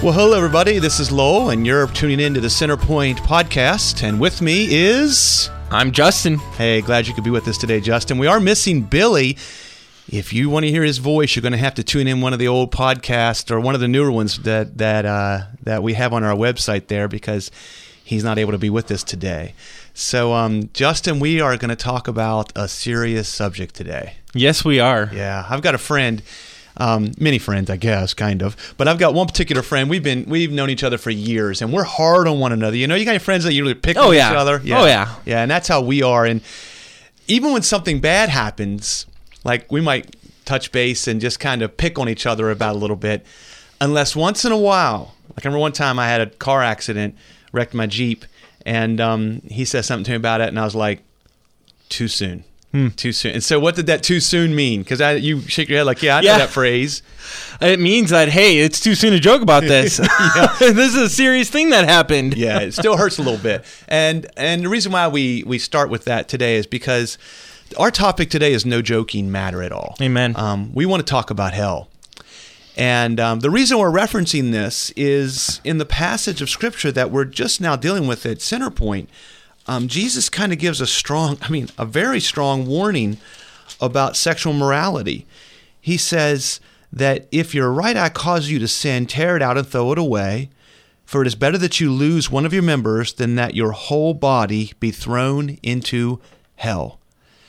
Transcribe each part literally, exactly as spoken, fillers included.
Well, hello, everybody. This is Lowell, and you're tuning in to the Centerpoint podcast. And with me is... I'm Justin. Hey, glad you could be with us today, Justin. We are missing Billy. If you want to hear his voice, you're going to have to tune in one of the old podcasts or one of the newer ones that that uh, that we have on our website there, because he's not able to be with us today. So, um, Justin, we are going to talk about a serious subject today. Yes, we are. Yeah, I've got a friend... Um, many friends, I guess, kind of. But I've got one particular friend. We've been we've known each other for years, and we're hard on one another. You know, you got your friends that you really pick oh, on yeah. each other. Yeah. Oh yeah, yeah, and that's how we are. And even when something bad happens, like we might touch base and just kind of pick on each other about a little bit, unless once in a while. Like I remember one time I had a car accident, wrecked my Jeep, and um, he said something to me about it, and I was like, too soon. Hmm. Too soon. And so what did that too soon mean? Because you shake your head like, yeah, I know yeah. that phrase. It means that, hey, it's too soon to joke about this. This is a serious thing that happened. Yeah, it still hurts a little bit. And and the reason why we, we start with that today is because our topic today is no joking matter at all. Amen. Um, we want to talk about hell. And um, the reason we're referencing this is in the passage of Scripture that we're just now dealing with at Centerpoint. Um, Jesus kind of gives a strong, I mean, a very strong warning about sexual morality. He says that if your right eye causes you to sin, tear it out and throw it away, for it is better that you lose one of your members than that your whole body be thrown into hell.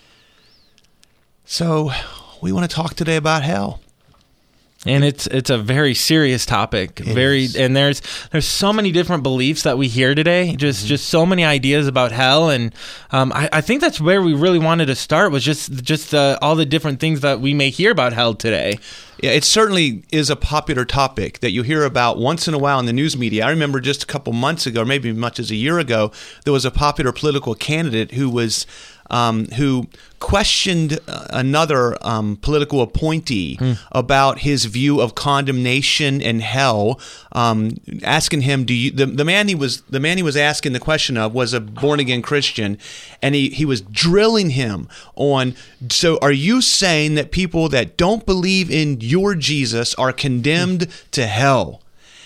So we want to talk today about hell. And it's it's a very serious topic. It very is. And there's there's so many different beliefs that we hear today. Just mm-hmm. just so many ideas about hell, and um, I, I think that's where we really wanted to start, was just just uh, all the different things that we may hear about hell today. Yeah, it certainly is a popular topic that you hear about once in a while in the news media. I remember just a couple months ago, or maybe as much as a year ago, there was a popular political candidate who was um, who questioned another um, political appointee mm. about his view of condemnation and hell, um, asking him, "Do you?" The, the man he was the man he was asking the question of was a born again Christian, and he he was drilling him on. So, are you saying that people that don't believe in your Jesus are condemned mm. to hell?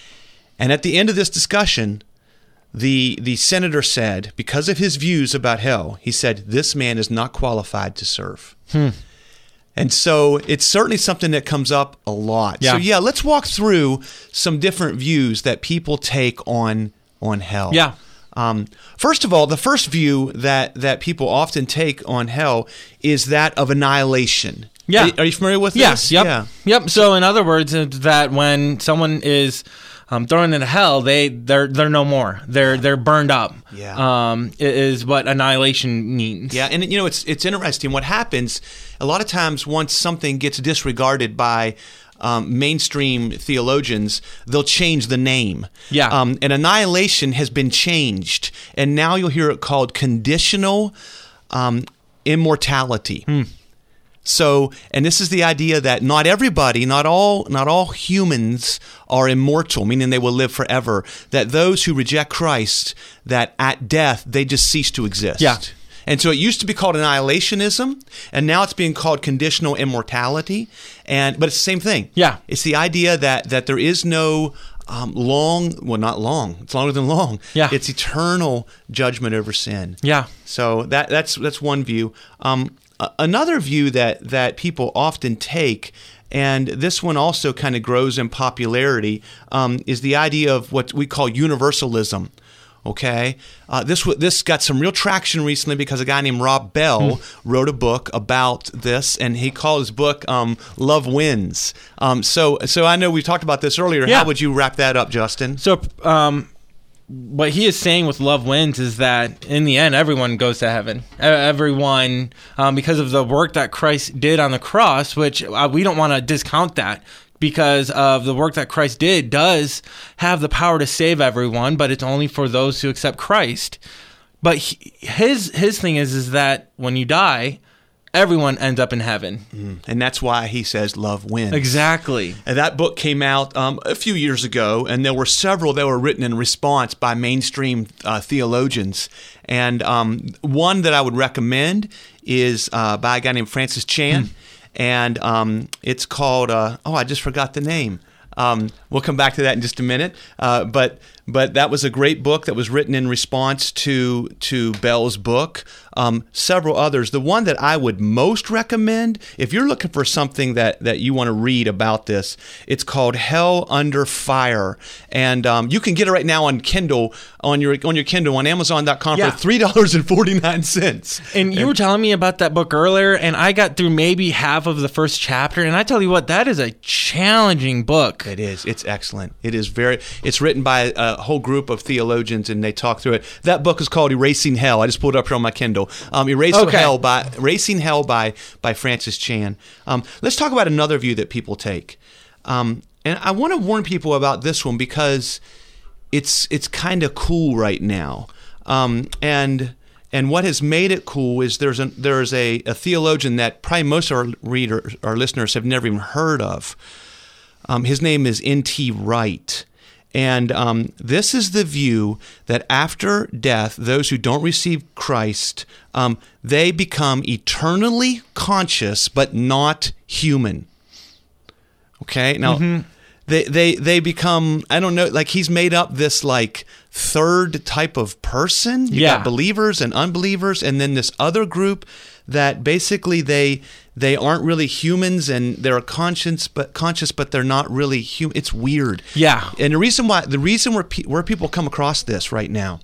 And at the end of this discussion, The the senator said, because of his views about hell, he said, this man is not qualified to serve. Hmm. And so it's certainly something that comes up a lot. Yeah. So yeah, let's walk through some different views that people take on on hell. Yeah. Um, first of all, the first view that, that people often take on hell is that of annihilation. Yeah. Are, are you familiar with yes, this? Yep. Yeah. Yep. So in other words, it's that when someone is Um, thrown into hell, they they're they're no more. They're they're burned up. Yeah, um, is what annihilation means. Yeah, and you know it's it's interesting what happens. A lot of times, once something gets disregarded by um, mainstream theologians, they'll change the name. Yeah, um, and annihilation has been changed, and now you'll hear it called conditional um, immortality. Hmm. So, and this is the idea that not everybody, not all, not all humans are immortal, meaning they will live forever. That those who reject Christ, that at death they just cease to exist. Yeah. And so it used to be called annihilationism, and now it's being called conditional immortality. And but it's the same thing. Yeah. It's the idea that that there is no um, long, well, not long. It's longer than long. Yeah. It's eternal judgment over sin. Yeah. So that that's that's one view. Um, Another view that, that people often take, and this one also kind of grows in popularity, um, is the idea of what we call universalism. Okay, uh, this this got some real traction recently because a guy named Rob Bell hmm. wrote a book about this, and he called his book um, "Love Wins." Um, so so I know we talked about this earlier. Yeah. How would you wrap that up, Justin? So. Um What he is saying with Love Wins is that in the end, everyone goes to heaven. Everyone, um, because of the work that Christ did on the cross, which uh, we don't want to discount that, because of the work that Christ did does have the power to save everyone, but it's only for those who accept Christ. But he, his his thing is is that when you die, everyone ends up in heaven. Mm. And that's why he says love wins. Exactly. And that book came out um, a few years ago, and there were several that were written in response by mainstream uh, theologians. And um, one that I would recommend is uh, by a guy named Francis Chan, mm. and um, it's called, uh, oh, I just forgot the name. Um, we'll come back to that in just a minute. Uh, but but that was a great book that was written in response to to Bell's book. Um, several others. The one that I would most recommend, if you're looking for something that, that you want to read about this, it's called Hell Under Fire, and um, you can get it right now on Kindle on your on your Kindle on Amazon dot com Yeah. for three dollars and forty nine cents. And you were telling me about that book earlier, and I got through maybe half of the first chapter, and I tell you what, that is a challenging book. It is. It's excellent. It is very. It's written by a whole group of theologians, and they talk through it. That book is called Erasing Hell. I just pulled it up here on my Kindle. Um, Erasing Okay. Hell by Erasing Hell by by Francis Chan. Um, let's talk about another view that people take, um, and I want to warn people about this one because it's it's kind of cool right now, um, and. And what has made it cool is there's a there's a, a theologian that probably most of our readers, our listeners, have never even heard of. Um, his name is N T Wright. And um, this is the view that after death, those who don't receive Christ, um, they become eternally conscious but not human. Okay? Now, mm-hmm. they, they, they become, I don't know, like he's made up this like third type of person. You Yeah. got believers and unbelievers, and then this other group that basically they they aren't really humans and they're conscious but conscious but they're not really human. It's weird. Yeah. And the reason why the reason where pe- where people come across this right now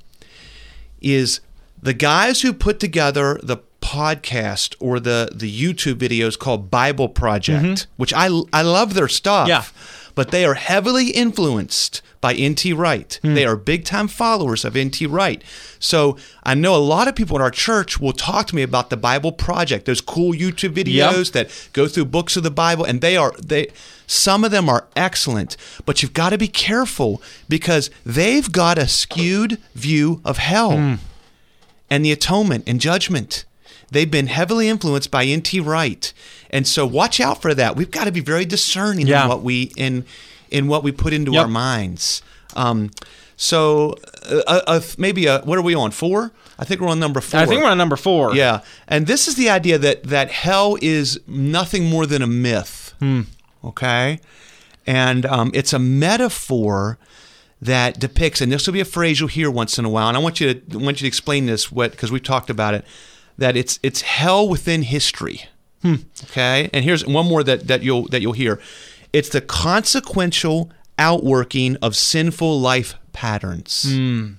is the guys who put together the podcast or the the YouTube videos called Bible Project, mm-hmm. which I I love their stuff. Yeah. But they are heavily influenced by N T Wright. Mm. They are big-time followers of N T Wright. So I know a lot of people in our church will talk to me about the Bible Project, those cool YouTube videos Yep. that go through books of the Bible, and they are they. Some of them are excellent, but you've got to be careful because they've got a skewed view of hell mm. and the atonement and judgment. They've been heavily influenced by N T Wright, and so watch out for that. We've got to be very discerning Yeah. in what we in in what we put into Yep. our minds. Um, so uh, uh, maybe a, what are we on? Four? I think we're on number four. I think we're on number four. Yeah, and this is the idea that that hell is nothing more than a myth. Hmm. Okay, and um, it's a metaphor that depicts, and this will be a phrase you'll hear once in a while. And I want you to I want you to explain this, what because we've talked about it. That it's it's hell within history. Hmm. Okay, and here's one more that, that you'll that you'll hear. It's the consequential outworking of sinful life patterns. Hmm.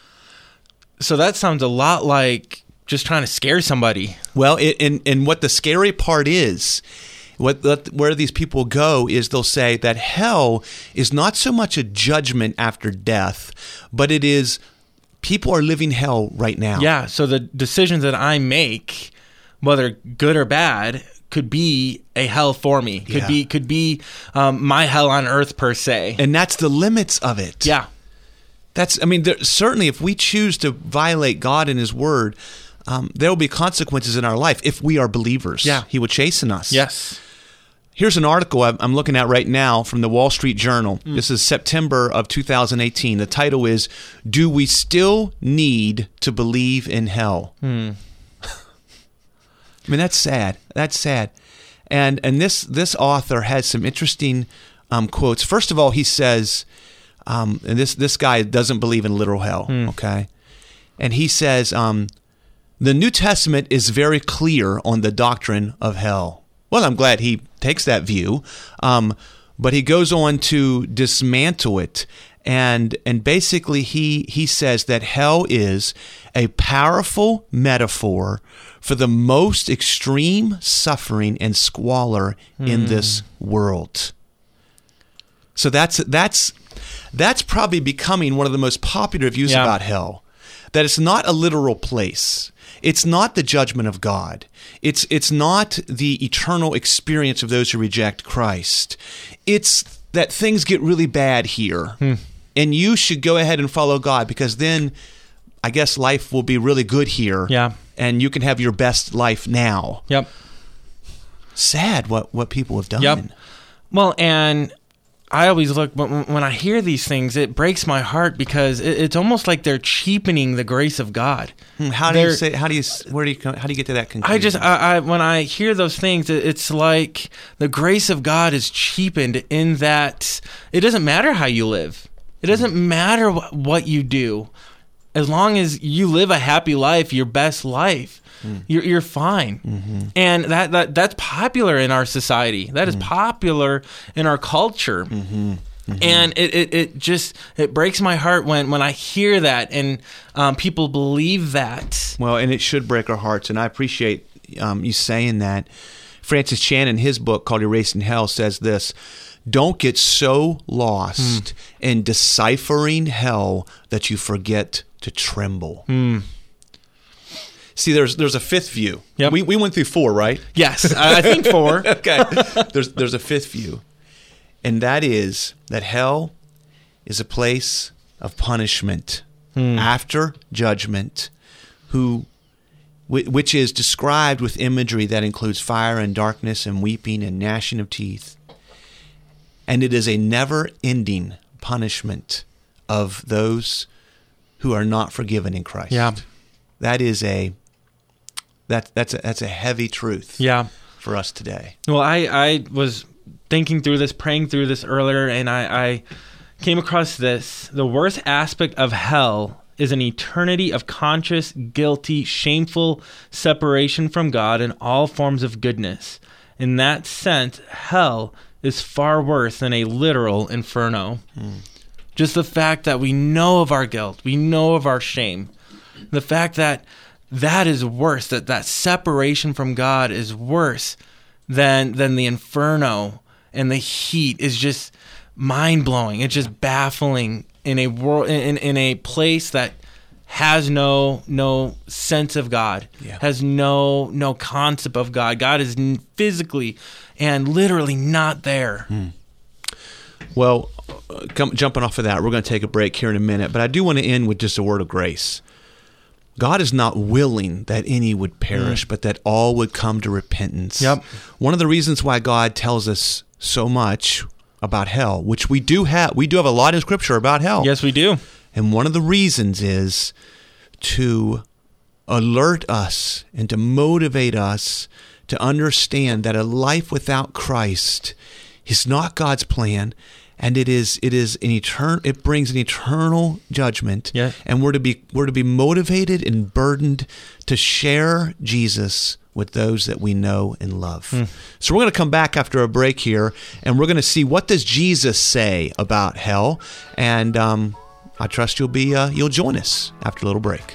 So that sounds a lot like just trying to scare somebody. Well, it, and and what the scary part is, what where these people go is they'll say that hell is not so much a judgment after death, but it is. People are living hell right now. Yeah, so the decisions that I make, whether good or bad, could be a hell for me. Could Yeah. be could be um, my hell on earth per se. And that's the limits of it. Yeah. That's, I mean, there, certainly if we choose to violate God and His Word, um, there will be consequences in our life if we are believers. Yeah. He would chasten us. Yes. Here's an article I'm I'm looking at right now from the Wall Street Journal. Mm. This is September of two thousand eighteen. The title is, Do We Still Need to Believe in Hell? Mm. I mean, that's sad. That's sad. And and this this author has some interesting um, quotes. First of all, he says, um, and this, this guy doesn't believe in literal hell, Mm. okay? And he says, um, the New Testament is very clear on the doctrine of hell. Well, I'm glad he takes that view, um, but he goes on to dismantle it, and and basically he he says that hell is a powerful metaphor for the most extreme suffering and squalor mm. in this world. So that's that's that's probably becoming one of the most popular views Yeah. about hell. That it's not a literal place. It's not the judgment of God. It's it's not the eternal experience of those who reject Christ. It's that things get really bad here. Hmm. And you should go ahead and follow God because then I guess life will be really good here. Yeah. And you can have your best life now. Yep. Sad what, what people have done. Yep. Well, and I always look, when, when I hear these things, it breaks my heart because it, it's almost like they're cheapening the grace of God. How do They're- you say? How do you? Where do you? come- How do you get to that conclusion? I just, I, I, when I hear those things, it- it's like the grace of God is cheapened in that it doesn't matter how you live. It doesn't matter wh- what you do. As long as you live a happy life, your best life, mm. you're, you're fine. Mm-hmm. And that, that that's popular in our society. That is mm. popular in our culture. Mm-hmm. Mm-hmm. And it, it, it just, it breaks my heart when, when I hear that and um, people believe that. Well, and it should break our hearts. And I appreciate um, you saying that. Francis Chan, in his book called Erasing Hell, says this: don't get so lost mm. in deciphering hell that you forget to tremble. Mm. See, there's there's a fifth view. Yep. We we went through four, right? Yes, I think four. Okay. There's there's a fifth view, and that is that hell is a place of punishment mm. after judgment, who which is described with imagery that includes fire and darkness and weeping and gnashing of teeth. And it is a never-ending punishment of those who are not forgiven in Christ. Yeah. That is a that that's a, that's a heavy truth. Yeah. For us today. Well, I, I was thinking through this, praying through this earlier, and I, I came across this. The worst aspect of hell is an eternity of conscious, guilty, shameful separation from God and all forms of goodness. In that sense, hell is far worse than a literal inferno. Hmm. Just the fact that we know of our guilt, we know of our shame, the fact that that is worse, that that separation from God is worse than than the inferno, and the heat is just mind-blowing. It's just baffling in a world, in, in a place that has no no sense of God, yeah. has no no concept of God. God is physically and literally not there. Hmm. Well, uh, come, jumping off of that, we're going to take a break here in a minute, but I do want to end with just a word of grace. God is not willing that any would perish, mm. but that all would come to repentance. Yep. One of the reasons why God tells us so much about hell, which we do have, we do have a lot in Scripture about hell. Yes, we do. And one of the reasons is to alert us and to motivate us to understand that a life without Christ is not God's plan, and it is it is an eternal. It brings an eternal judgment. Yeah. And we're to be we're to be motivated and burdened to share Jesus with those that we know and love. Hmm. So we're going to come back after a break here, and we're going to see what does Jesus say about hell, and um, I trust you'll be uh, you'll join us after a little break.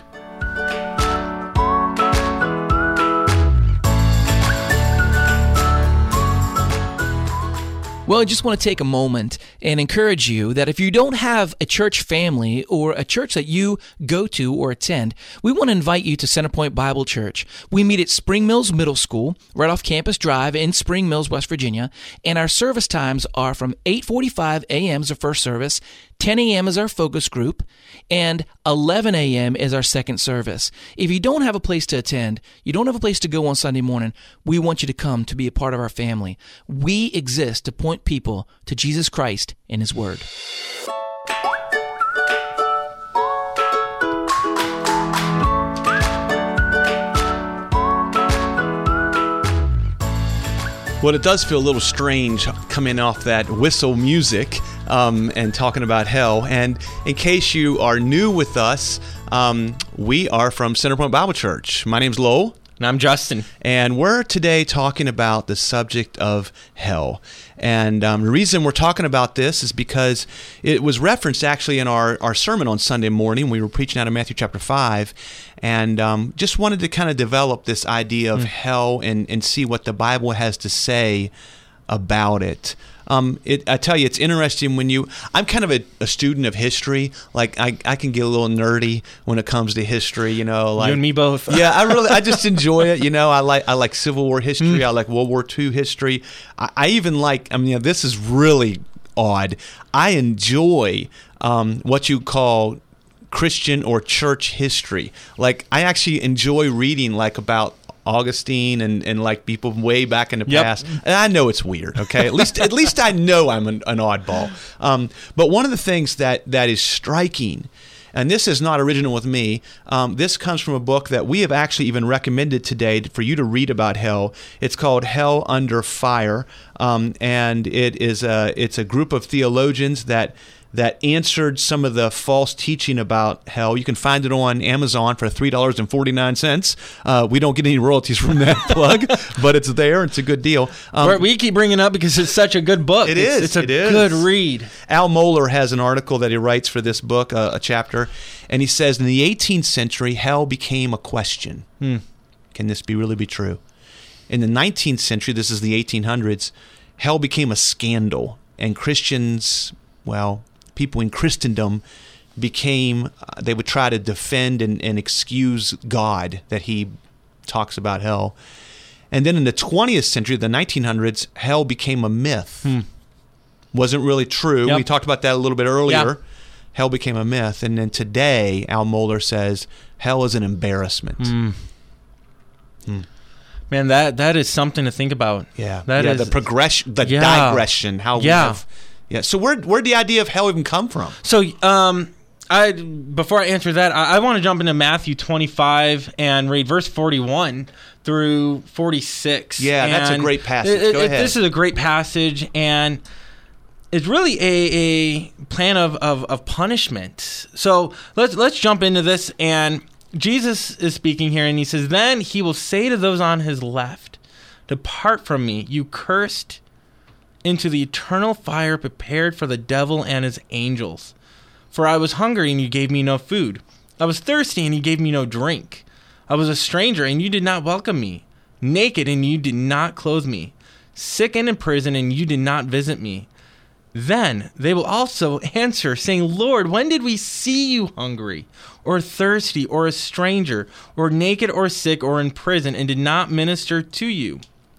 Well, I just want to take a moment and encourage you that if you don't have a church family or a church that you go to or attend, we want to invite you to Centerpoint Bible Church. We meet at Spring Mills Middle School, right off Campus Drive in Spring Mills, West Virginia, and our service times are from eight forty-five a.m. is our first service, ten a.m. is our focus group, and eleven a.m. is our second service. If you don't have a place to attend, you don't have a place to go on Sunday morning, we want you to come to be a part of our family. We exist to point people to Jesus Christ and His Word. Well, it does feel a little strange coming off that whistle music um, and talking about hell. And in case you are new with us, um, we are from Centerpoint Bible Church. My name's Lowell. And I'm Justin. And we're today talking about the subject of hell. And um, the reason we're talking about this is because it was referenced actually in our, our sermon on Sunday morning. We were preaching out of Matthew chapter five, and um, just wanted to kind of develop this idea of mm. hell and, and see what the Bible has to say about it. Um, it, I tell you, it's interesting when you, I'm kind of a, a student of history. Like I, I can get a little nerdy when it comes to history, you know, like you and me both. yeah, I really, I just enjoy it. You know, I like, I like Civil War history. Mm. I like World War Two history. I, I even like, I mean, you know, this is really odd. I enjoy, um, what you call Christian or church history. Like I actually enjoy reading like about Augustine and, and like people way back in the Yep. past. And I know it's weird, okay? At least at least I know I'm an, an oddball. Um, but one of the things that that is striking, and this is not original with me, um, this comes from a book that we have actually even recommended today for you to read about hell. It's called Hell Under Fire, um, and it is a, it's a group of theologians that that answered some of the false teaching about hell. You can find it on Amazon for three dollars and forty-nine cents. Uh, we don't get any royalties from that plug, but it's there. It's a good deal. Um, We're- we keep bringing it up because it's such a good book. It it's, is, It's a it is. good read. Al Mohler has an article that he writes for this book, uh, a chapter, and he says, in the eighteenth century, hell became a question. Hmm. Can this be really be true? In the nineteenth century, this is the eighteen hundreds, hell became a scandal, and Christians, well, people in Christendom became, uh, they would try to defend and, and excuse God that he talks about hell. And then in the twentieth century, the nineteen hundreds, hell became a myth. Hmm. Wasn't really true. Yep. We talked about that a little bit earlier. Yeah. Hell became a myth. And then today, Al Mohler says, hell is an embarrassment. Mm. Man, that that is something to think about. Yeah, That yeah, is- the progression, the Yeah. digression, how we Yeah. have... Yeah, so where where'd the idea of hell even come from? So, um, I before I answer that, I, I want to jump into Matthew twenty-five and read verse forty-one through forty-six. Yeah, that's a And great passage. it- Go it- ahead. This is a great passage, and it's really a, a plan of, of, of punishment. So let's let's jump into this. And Jesus is speaking here, and he says, "Then he will say to those on his left, 'Depart from me, you cursed, into the eternal fire prepared for the devil and his angels. For I was hungry, and you gave me no food. I was thirsty, and you gave me no drink. I was a stranger, and you did not welcome me. Naked, and you did not clothe me. Sick and in prison, and you did not visit me.' Then they will also answer, saying, 'Lord, when did we see you hungry, or thirsty, or a stranger, or naked, or sick, or in prison, and did not minister to you?'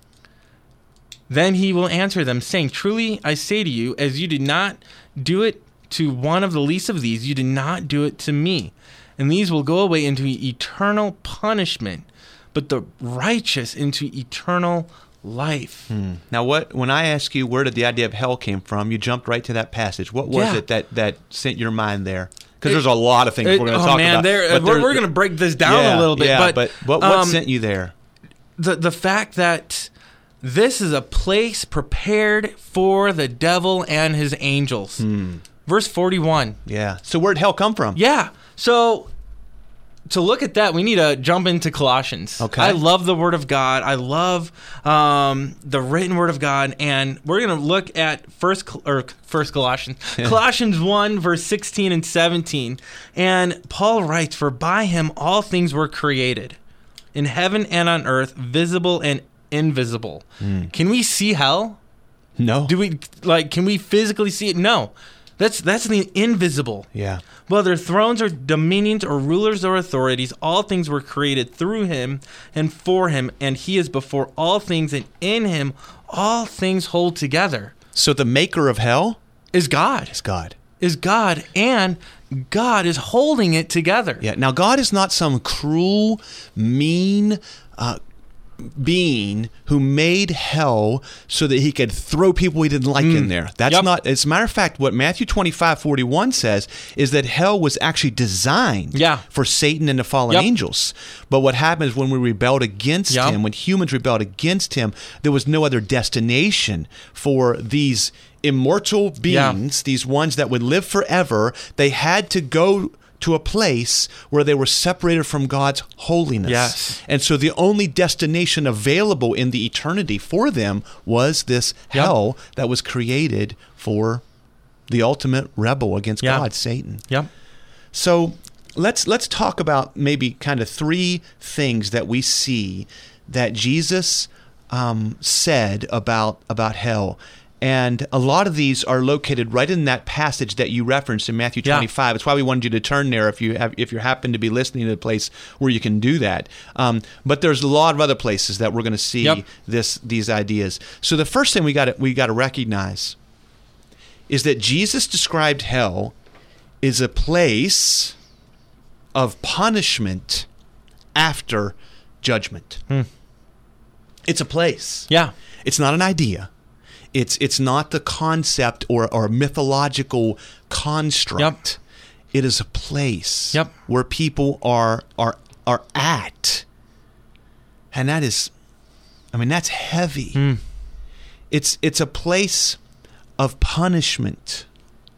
Then he will answer them, saying, 'Truly I say to you, as you did not do it to one of the least of these, you did not do it to me. And these will go away into eternal punishment, but the righteous into eternal life.'" Now, what when I ask you where did the idea of hell came from, you jumped right to that passage. What was Yeah. it that, that sent your mind there? Because It- there's a lot of things It- we're going to oh talk man, about. there, but we're, there's- we're going to break this down yeah, a little bit. Yeah, but, but what, what um, sent you there? the the fact that this is a place prepared for the devil and his angels. Hmm. Verse forty-one. Yeah. So where'd hell come from? Yeah. So to look at that, we need to jump into Colossians. Okay. I love the Word of God. I love um, the written Word of God, and we're going to look at first Col- or first Colossians, Colossians one, verse sixteen and seventeen. And Paul writes, "For by him all things were created, in heaven and on earth, visible and invisible." Can we see hell? No. Do we like? Can we physically see it? No. That's that's the invisible. Yeah. Whether thrones or dominions or rulers or authorities, all things were created through him and for him, and he is before all things, and in him all things hold together. So the maker of hell Is God. is God. Is God, and God is holding it together. Yeah. Now, God is not some cruel, mean uh, being who made hell so that he could throw people he didn't like in there. That's Yep. not, as a matter of fact, what Matthew twenty-five forty-one says is that hell was actually designed Yeah. for Satan and the fallen Yep. angels. But what happens when we rebelled against Yep. him, when humans rebelled against him, there was no other destination for these immortal beings, these ones that would live forever. They had to go to a place where they were separated from God's holiness. Yes. And so the only destination available in the eternity for them was this Yep. hell that was created for the ultimate rebel against Yeah. God, Satan. Yep. So let's let's talk about maybe kind of three things that we see that Jesus um, said about about hell. And a lot of these are located right in that passage that you referenced in Matthew Yeah. twenty-five. It's why we wanted you to turn there if you have, if you happen to be listening to a place where you can do that. Um, but there's a lot of other places that we're going to see Yep. this these ideas. So the first thing we got to we got to recognize is that Jesus described hell is a place of punishment after judgment. Hmm. It's a place. Yeah. It's not an idea. It's it's not the concept or, or mythological construct. Yep. It is a place yep. where people are are are at. And that is, I mean, that's heavy. Mm. It's it's a place of punishment.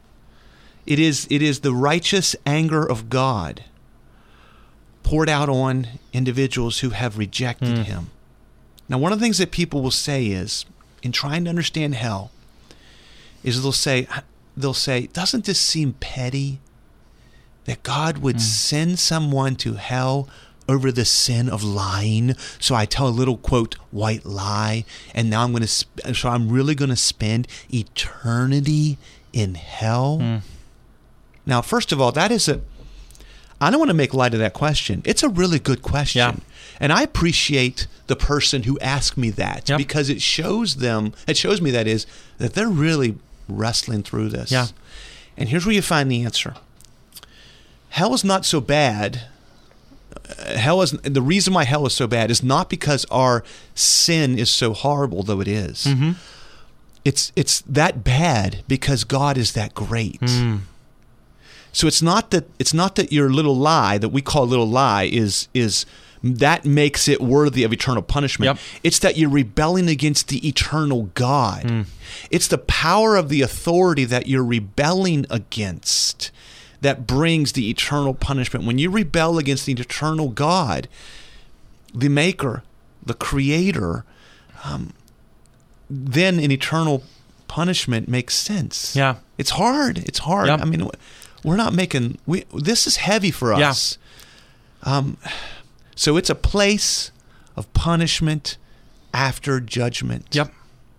It is it is the righteous anger of God poured out on individuals who have rejected mm. him. Now, one of the things that people will say is, in trying to understand hell, is they'll say, they'll say, doesn't this seem petty that God would mm. send someone to hell over the sin of lying? So I tell a little, quote, white lie, and now I'm going to, sp- so I'm really going to spend eternity in hell? Mm. Now, first of all, that is a, I don't want to make light of that question. It's a really good question. Yeah. And I appreciate the person who asked me that yep. because it shows them, it shows me that is, that they're really wrestling through this. Yeah. And here's where you find the answer. Hell is not so bad. Uh, hell is, the reason why hell is so bad is not because our sin is so horrible, though it is. Mm-hmm. It's, it's that bad because God is that great. Mm. So it's not that it's not that your little lie that we call a little lie is is that makes it worthy of eternal punishment. Yep. It's that you're rebelling against the eternal God. Mm. It's the power of the authority that you're rebelling against that brings the eternal punishment. When you rebel against the eternal God, the Maker, the Creator, um, then an eternal punishment makes sense. Yeah, it's hard. It's hard. Yep. I mean. We're not making, we, this is heavy for us. Yeah. Um, so it's a place of punishment after judgment. Yep.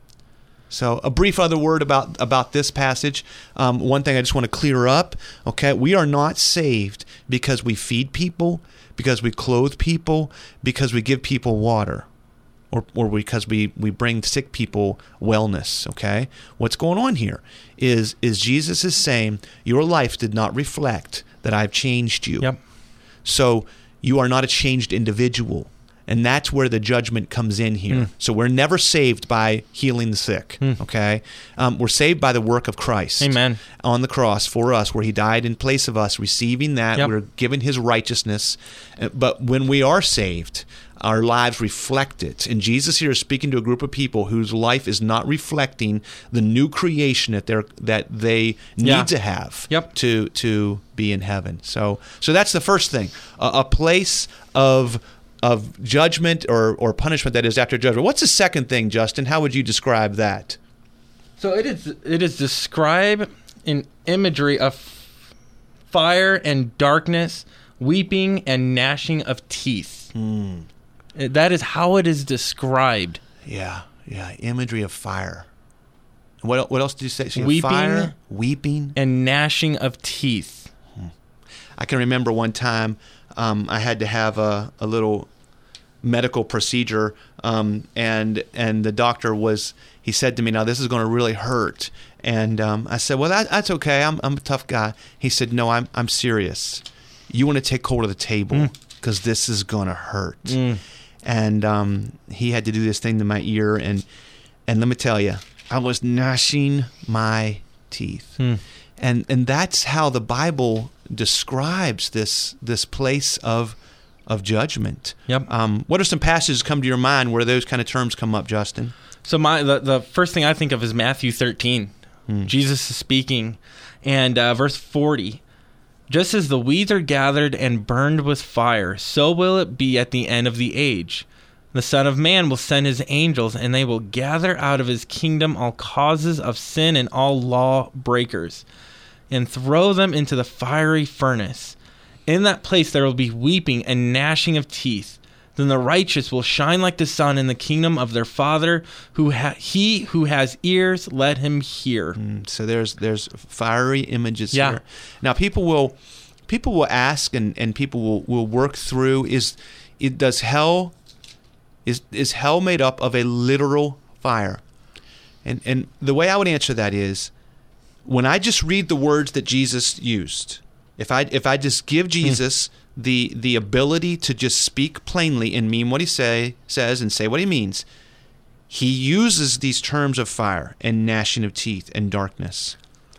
So a brief other word about, about this passage. Um, one thing I just want to clear up, okay? We are not saved because we feed people, because we clothe people, because we give people water. Or, or because we, we bring sick people wellness, okay? What's going on here is is Jesus is saying, your life did not reflect that I've changed you. Yep. So you are not a changed individual. And that's where the judgment comes in here. Mm. So we're never saved by healing the sick, mm. okay? Um, we're saved by the work of Christ. Amen. On the cross for us, where he died in place of us, receiving that. Yep. We're given his righteousness. But when we are saved, our lives reflect it. And Jesus here is speaking to a group of people whose life is not reflecting the new creation that they're that they need yeah. to have yep. to to be in heaven. So so that's the first thing. A, a place of of judgment or, or punishment that is after judgment. What's the second thing, Justin? How would you describe that? So it is it is described in imagery of fire and darkness, weeping and gnashing of teeth. Mm. That is how it is described. Yeah, yeah. Imagery of fire. What what else did you say? So you weeping, fire, weeping, and gnashing of teeth. Hmm. I can remember one time um, I had to have a, a little medical procedure, um, and and the doctor was. He said to me, "Now this is going to really hurt." And um, I said, "Well, that, that's okay. I'm I'm a tough guy." He said, "No, I'm I'm serious. You want to take hold of the table because mm. this is going to hurt." Mm. And um, he had to do this thing to my ear, and and let me tell you, I was gnashing my teeth, hmm. and and that's how the Bible describes this this place of of judgment. Yep. Um, what are some passages come to your mind where those kind of terms come up, Justin? So my the, the first thing I think of is Matthew thirteen. Hmm. Jesus is speaking, and uh, verse forty. Just as the weeds are gathered and burned with fire, so will it be at the end of the age. The Son of Man will send his angels, and they will gather out of his kingdom all causes of sin and all law breakers, and throw them into the fiery furnace. In that place there will be weeping and gnashing of teeth. Then the righteous will shine like the sun in the kingdom of their Father. Who ha- he who has ears, let him hear. Mm, so there's there's fiery images yeah. here. Now people will people will ask and, and people will, will work through is it does hell is is hell made up of a literal fire? And and the way I would answer that is when I just read the words that Jesus used, if I if I just give Jesus the the ability to just speak plainly and mean what he say says and say what he means, he uses these terms of fire and gnashing of teeth and darkness.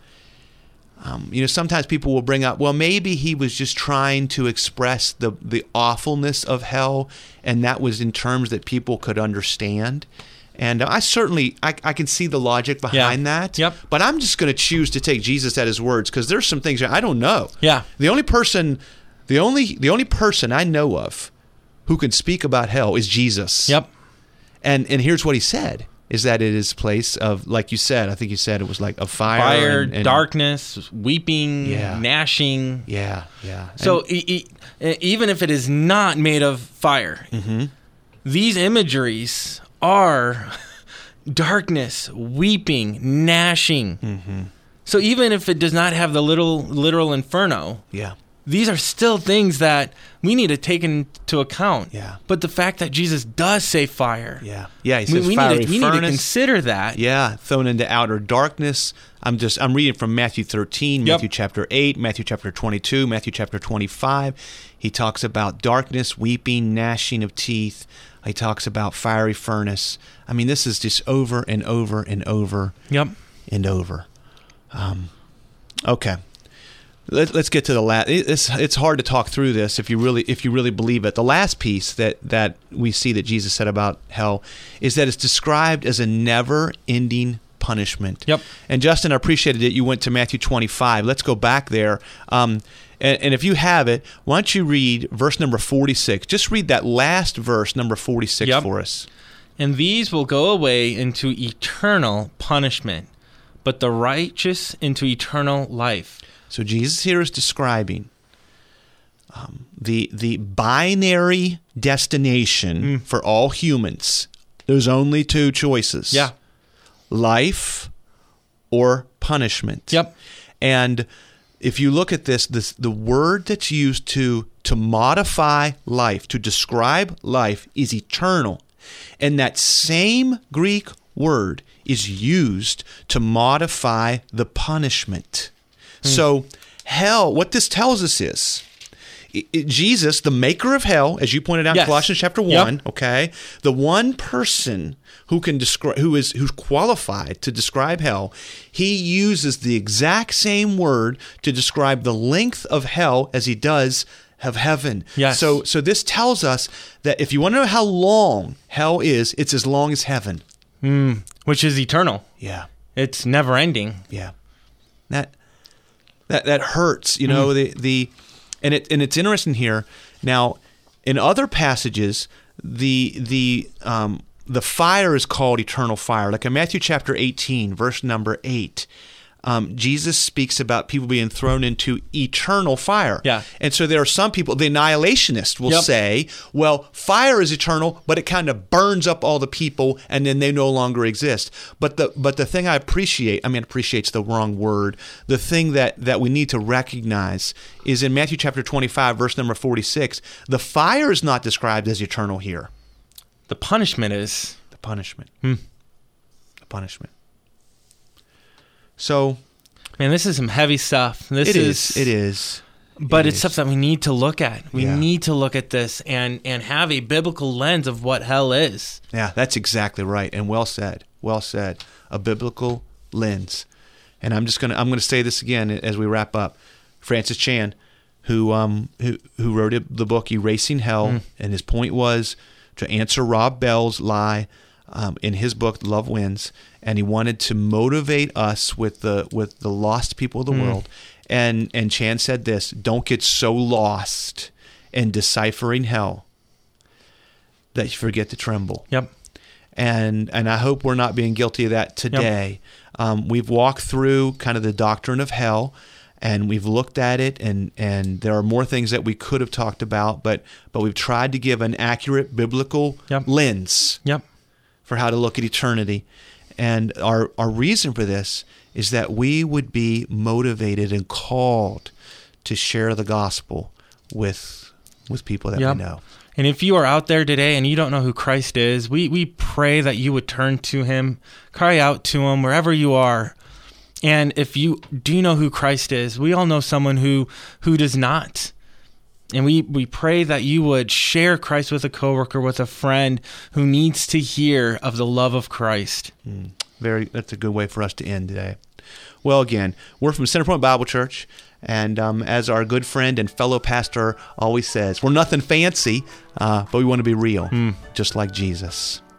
Um, you know, sometimes people will bring up, well, maybe he was just trying to express the, the awfulness of hell, and that was in terms that people could understand. And I certainly, I, I can see the logic behind Yeah. that. Yep. But I'm just going to choose to take Jesus at his words, because there's some things that I don't know. Yeah. The only person, the only, the only person I know of who can speak about hell is Jesus. Yep. And and here's what he said. Is that it is a place of, like you said, I think you said it was like a fire. Fire, and, and, darkness, weeping, Yeah. gnashing. Yeah, yeah. So e- e- even if it is not made of fire, Mm-hmm. these imageries are darkness, weeping, gnashing. Mm-hmm. So even if it does not have the little literal inferno, Yeah. these are still things that we need to take into account. Yeah. But the fact that Jesus does say fire, Yeah. Yeah, he we, says we, fiery need to, we need to furnace. consider that. Yeah, thrown into outer darkness. I'm just I'm reading from Matthew thirteen, Yep. Matthew chapter eight, Matthew chapter twenty-two, Matthew chapter twenty-five. He talks about darkness, weeping, gnashing of teeth. He talks about fiery furnace. I mean, this is just over and over and over Yep. and over. Um, okay. Let, let's get to the last. It's it's hard to talk through this if you really if you really believe it. The last piece that that we see that Jesus said about hell is that it's described as a never-ending punishment. Yep. And Justin, I appreciated that you went to Matthew twenty-five. Let's go back there. Um, and, and if you have it, why don't you read verse number forty-six? Just read that last verse, number forty-six, Yep. for us. And these will go away into eternal punishment, but the righteous into eternal life. So Jesus here is describing um, the the binary destination Mm. for all humans. There's only two choices. Yeah. Life or punishment. Yep. And if you look at this, this the word that's used to to modify life, to describe life, is eternal. And that same Greek word is used to modify the punishment. So hell, what this tells us is it, it- Jesus, the maker of hell, as you pointed out Yes. in Colossians chapter Yep. one, okay, the one person who can describe, who is who's qualified to describe hell, he uses the exact same word to describe the length of hell as he does of heaven. Yes. So so this tells us that if you want to know how long hell is, it's as long as heaven. Mm, which is eternal. Yeah. It's never ending. Yeah, that that that hurts, you know. The the and it and it's interesting here. Now, in other passages, the the um, the fire is called eternal fire. Like in Matthew chapter eighteen, verse number eight, um, Jesus speaks about people being thrown into eternal fire. Yeah. And so there are some people, the annihilationists will Yep. say, well, fire is eternal, but it kind of burns up all the people and then they no longer exist. But the but the thing I appreciate, I mean, appreciate's the wrong word. The thing that, that we need to recognize is in Matthew chapter twenty-five, verse number forty-six, the fire is not described as eternal here. The punishment is. The punishment. Hmm. The punishment. So Man, this is some heavy stuff. This it is, is. It is. But It it's is. stuff that we need to look at. We Yeah. need to look at this and, and have a biblical lens of what hell is. Yeah, that's exactly right, and well said. Well said. A biblical lens. And I'm just gonna I'm gonna say this again as we wrap up. Francis Chan, who um who who wrote it, the book Erasing Hell, Mm. and his point was to answer Rob Bell's lie um, in his book Love Wins, and he wanted to motivate us with the with the lost people of the Mm. world. And and Chan said this: don't get so lost in deciphering hell that you forget to tremble. Yep. And and I hope we're not being guilty of that today. Um, we've walked through kind of the doctrine of hell, and we've looked at it, and, and there are more things that we could have talked about, but but we've tried to give an accurate biblical Yep. lens Yep. for how to look at eternity. And our, our reason for this is that we would be motivated and called to share the gospel with with people that Yep. we know. And if you are out there today and you don't know who Christ is, we, we pray that you would turn to him, cry out to him wherever you are. And if you do know who Christ is, we all know someone who who does not. And we, we pray that you would share Christ with a coworker, with a friend who needs to hear of the love of Christ. Mm, very. That's a good way for us to end today. Well, again, we're from Centerpoint Bible Church, and um, as our good friend and fellow pastor always says, we're nothing fancy, uh, but we want to be real, mm. just like Jesus.